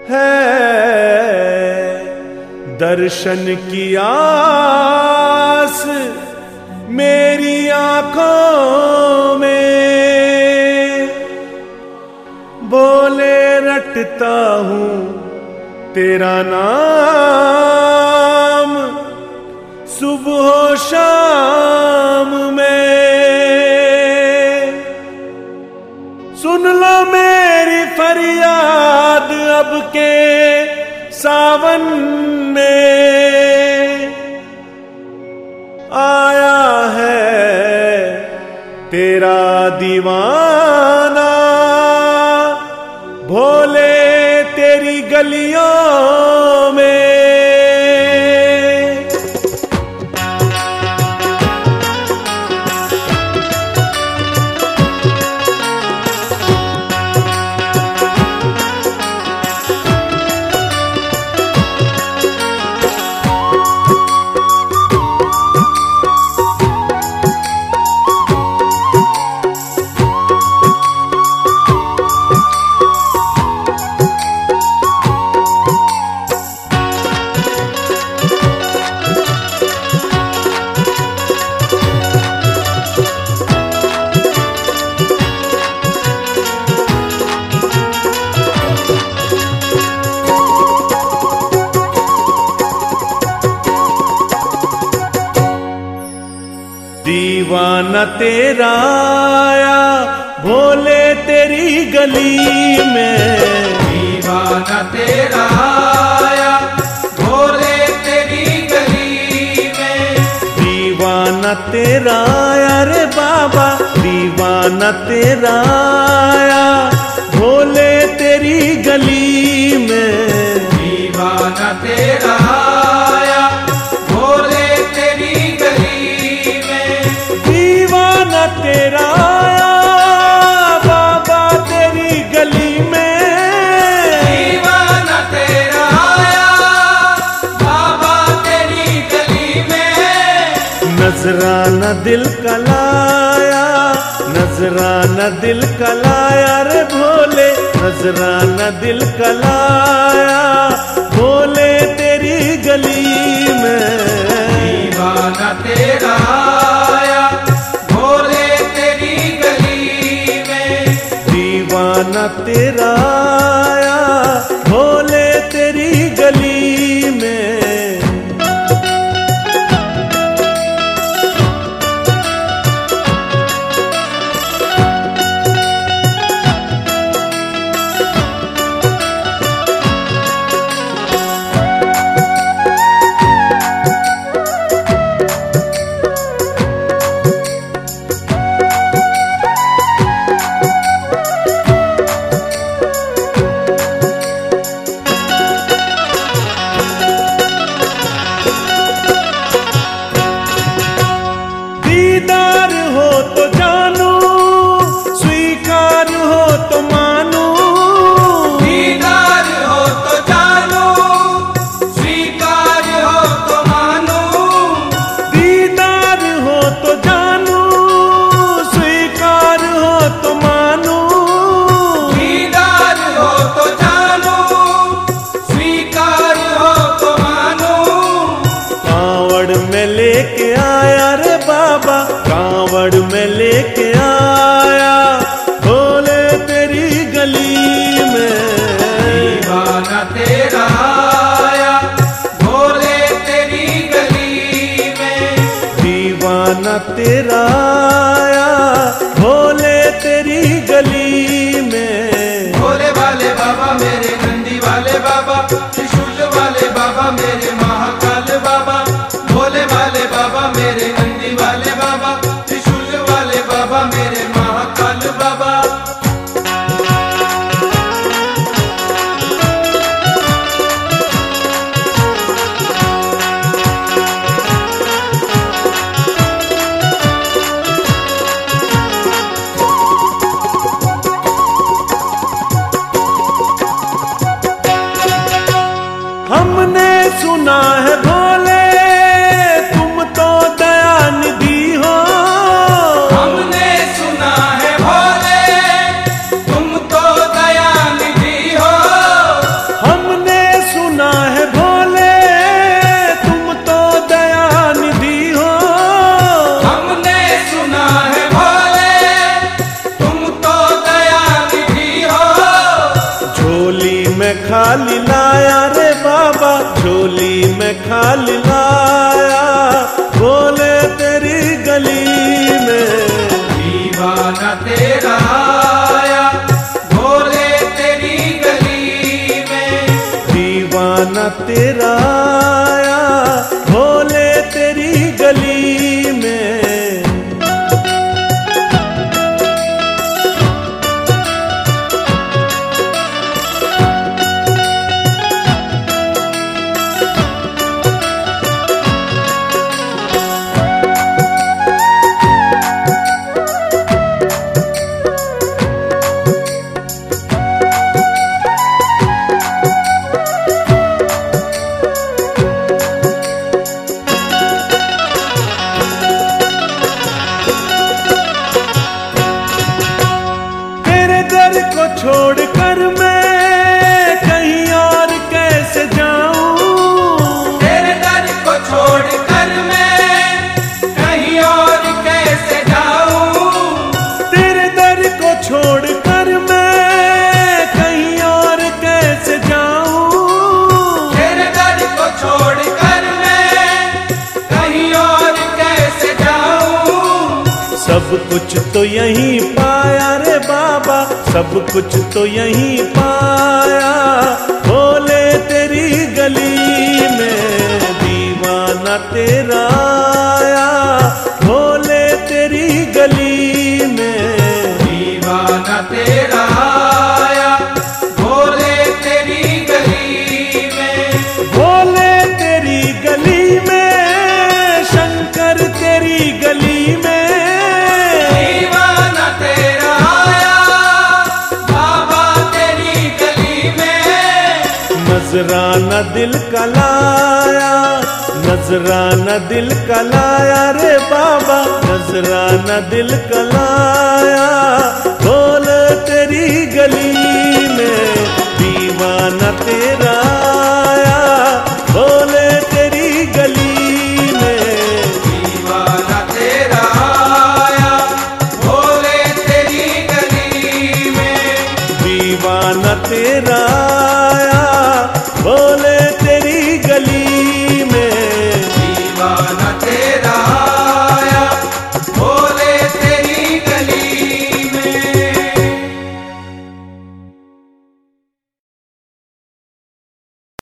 है दर्शन की आस मेरी आंखों में, बोले रटता हूँ तेरा नाम सुबह शाम में। सुन लो मेरी फरियाद अब के सावन में, आया है तेरा दीवाना भोले तेरी गलियों में। दीवाना तेरा आया भोले तेरी गली में, दीवाना तेरा आया भोले तेरी गली में। दीवाना तेरा आया रे बाबा, दीवाना तेरा आया भोले तेरी गली में। दीवाना तेरा आया भोले तेरी गली में। दीवाना तेरा आया बाबा तेरी गली में। दीवाना तेरा आया बाबा तेरी गली में। नजराना दिल का लाया, नजराना दिल का लाया रे भोले, नजराना दिल का लाया भोले तेरी गली में। दीवाना तेरा आया भोले तेरी गली में। दीवाना तेरा आया भोले तेरी गली में। तेरा आया, भोले तेरी गली में। छोड़कर मैं कहीं और कैसे जाऊं, तेरे दर को छोड़कर मैं कहीं और कैसे जाऊं, तेरे दर को छोड़कर मैं कहीं और कैसे जाऊं, तेरे दर को छोड़कर मैं कहीं और कैसे जाऊं। सब कुछ तो यहीं पाया रे बाबा, सब कुछ तो यहीं पाया, भोले तेरी गली में। दीवाना तेरा आया, भोले तेरी गली में। दीवाना तेरा आया, भोले तेरी गली में। भोले तेरी गली में, शंकर तेरी गली में। दीवाना तेरा आया, बाबा तेरी गली में। नजराना दिल का लाया, नजराना दिल का लाया रे बाबा, नजराना दिल का लाया, भोले तेरी गली में। दीवाना तेरा आया, भोले तेरी गली में। दीवाना तेरा आया, भोले तेरी गली में। दीवाना तेरा